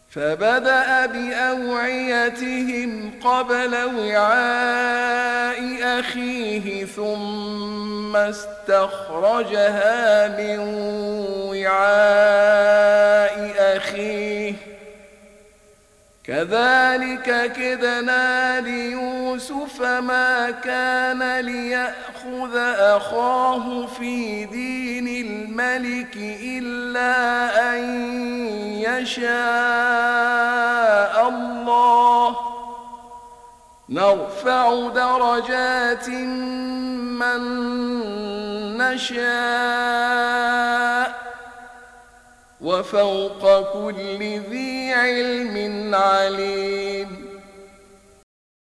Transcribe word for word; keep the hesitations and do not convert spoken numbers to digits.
فبدأ بأوعيتهم قبل وعاء أخيه ثم استخرجها من وعاء أخيه كذلك كدنا ليوسف ما كان ليأخذ أخاه في دين الملك إلا أن يشاء الله نرفع درجات من نشاء وفوق كل ذي علم عليم